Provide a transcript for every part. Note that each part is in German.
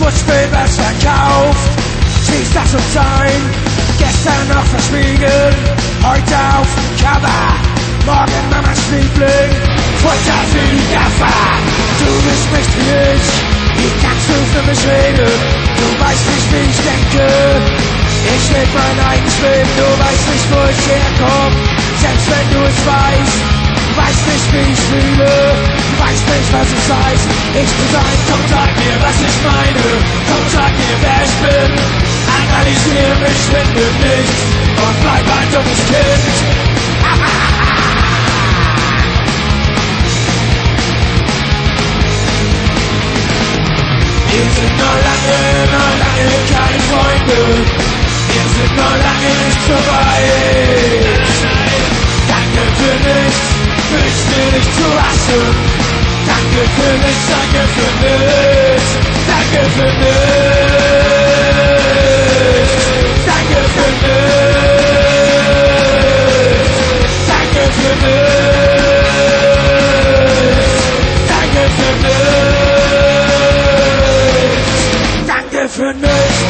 Wurstfilm ist verkauft, siehst das uns ein. Gestern noch verschwiegen, heute auf dem Cover. Morgen Mamas Liebling, Futter für die Gaffer. Du bist nicht wie ich kannst du für mich reden. Du weißt nicht, wie ich denke, ich leb mein eigenes Leben. Du weißt nicht, wo ich herkomme, selbst wenn du es weißt. Du weißt nicht, wie ich fühle, du weißt nicht, was es heißt, ich zu sein. Komm, sag mir, was ich meine, komm, sag mir, wer ich bin. Analysier mich, finde nichts und bleib ein dummes Kind. Wir sind noch lange keine Freunde. Wir sind noch lange nicht so weit. Danke für nichts, wünsch mir nicht zu hassen. Danke für nichts, danke für nichts. Danke für nichts. Danke für nichts. Danke für nichts. Danke für nichts. Danke für nichts.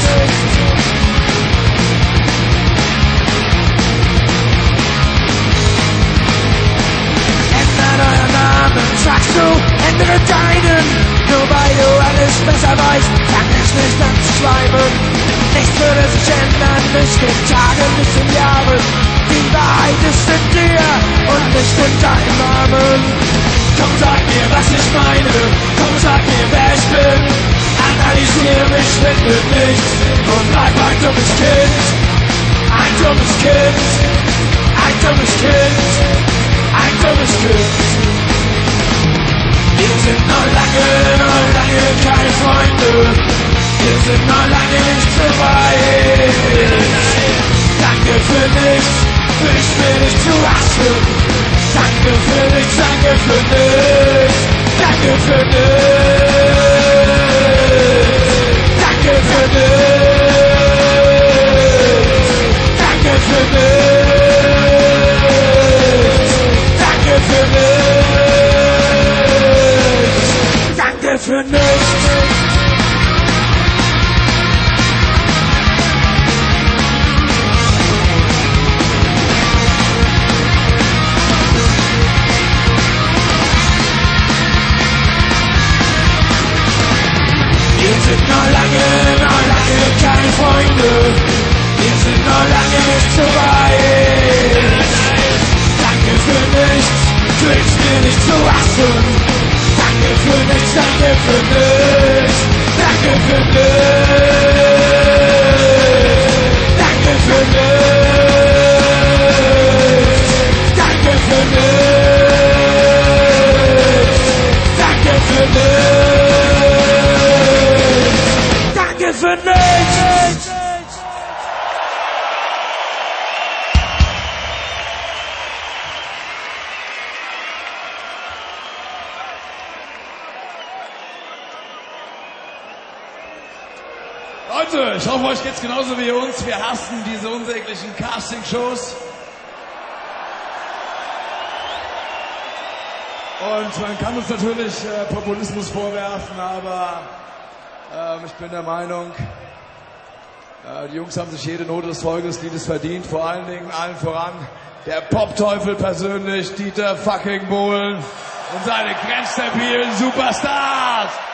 Sagst du, ändere deinen, nur weil du alles besser weißt, fang es nicht an zu schleimen. Nichts würde sich ändern, nicht in Tagen, nicht in Jahren. Die Wahrheit ist in dir und nicht in deinem Namen. Komm, sag mir, was ich meine, komm, sag mir, wer ich bin. Analysier mich, finde nichts und bleib ein dummes Kind. Ein dummes Kind, ein dummes Kind, ein dummes Kind. Wir sind noch lange keine Freunde. Wir sind noch lange nicht so weit. Danke für nichts, wünsch mir nicht zu hassen. Danke für nichts, danke für nichts. Danke für nichts. Danke für nichts. Danke für nichts. Danke für nichts. Danke für nichts. Wir sind noch lange keine Freunde. Wir sind noch lange nicht so weit. Danke für nichts, wünsch mir nicht zu hassen. Danke für nichts, danke für nichts. Danke für nichts. Danke für nichts. Danke für nichts. Danke für nichts. Danke für nichts. Leute, ich hoffe, euch geht's genauso wie uns. Wir hassen diese unsäglichen Castingshows. Und man kann uns natürlich Populismus vorwerfen, aber ich bin der Meinung, die Jungs haben sich jede Note des Volkesliedes verdient. Vor allen Dingen, allen voran, der Pop-Teufel persönlich, Dieter fucking Bohlen und seine grenzstabilen Superstars.